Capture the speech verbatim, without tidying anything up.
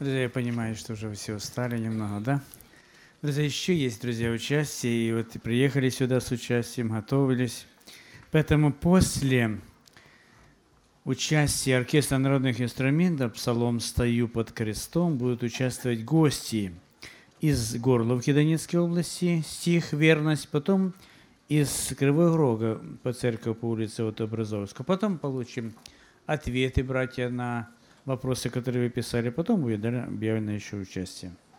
Друзья, я понимаю, что уже все устали немного, да? Друзья, еще есть, друзья, участие, и вот приехали сюда с участием, готовились. Поэтому после участия оркестра народных инструментов «Псалом стою под крестом» будут участвовать гости из Горловки Донецкой области, стих «Верность», потом из Кривого Рога по церкви по улице вот Образовского. Потом получим ответы, братья, на вопросы, которые вы писали. Потом будет объявлено еще участие.